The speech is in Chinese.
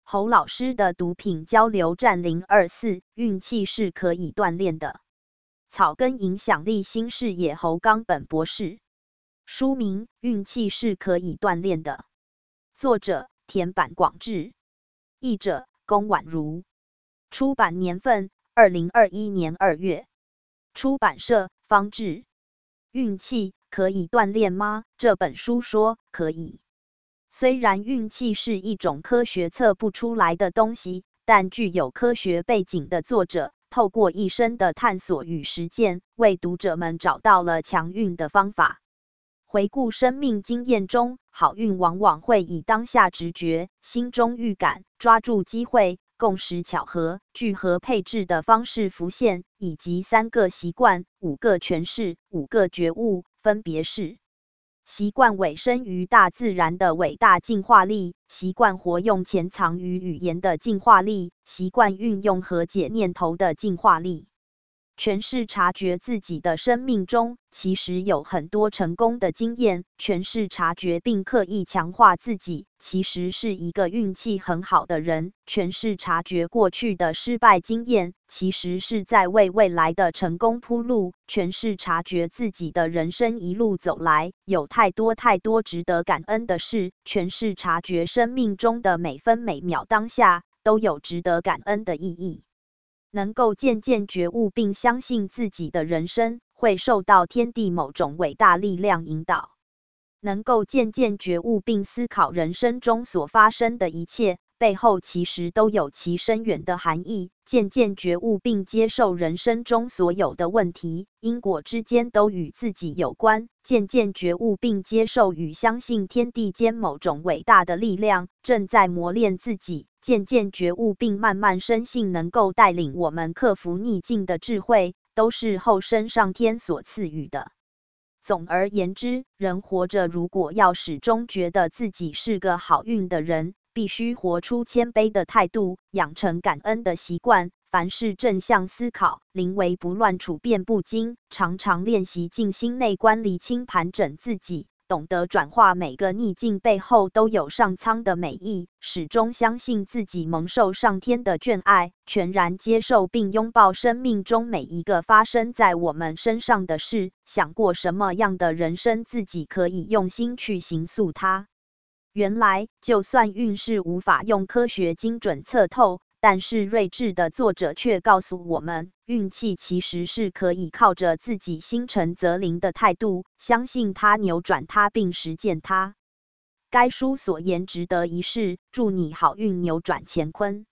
侯老师的毒品交流战024，运气是可以锻炼的。草根影响力新视野，侯冈本博士。书名：运气是可以锻炼的。作者：田坂广志。译者：龚婉如。出版年份：2021年2月。出版社：方志。运气可以锻炼吗？这本书说可以。虽然运气是一种科学测不出来的东西，但具有科学背景的作者透过一生的探索与实践，为读者们找到了强运的方法。回顾生命经验中，好运往往会以当下直觉、心中预感、抓住机会、共识巧合、聚合配置的方式浮现，以及3个习惯、5个诠释、5个觉悟，分别是：习惯委身于大自然的伟大进化力，习惯活用潜藏于语言的进化力，习惯运用和解念头的进化力。诠释察觉自己的生命中，其实有很多成功的经验。诠释察觉并刻意强化自己，其实是一个运气很好的人。诠释察觉过去的失败经验，其实是在为未来的成功铺路。诠释察觉自己的人生一路走来，有太多值得感恩的事。诠释察觉生命中的每分每秒当下，都有值得感恩的意义。能够渐渐觉悟并相信自己的人生会受到天地某种伟大力量引导，能够渐渐觉悟并思考人生中所发生的一切背后其实都有其深远的含义，渐渐觉悟并接受人生中所有的问题因果之间都与自己有关，渐渐觉悟并接受与相信天地间某种伟大的力量正在磨练自己，渐渐觉悟并慢慢深信能够带领我们克服逆境的智慧，都是后生上天所赐予的。总而言之，人活着如果要始终觉得自己是个好运的人，必须活出谦卑的态度，养成感恩的习惯，凡事正向思考，临危不乱，处变不惊，常常练习静心内观，厘清盘整自己，懂得转化每个逆境背后都有上苍的美意，始终相信自己蒙受上天的眷爱，全然接受并拥抱生命中每一个发生在我们身上的事，想过什么样的人生，自己可以用心去形塑它。原来，就算运势无法用科学精准测透，但是睿智的作者却告诉我们，运气其实是可以靠着自己心诚则灵的态度，相信它、扭转它并实践它。该书所言值得一试，祝你好运扭转乾坤。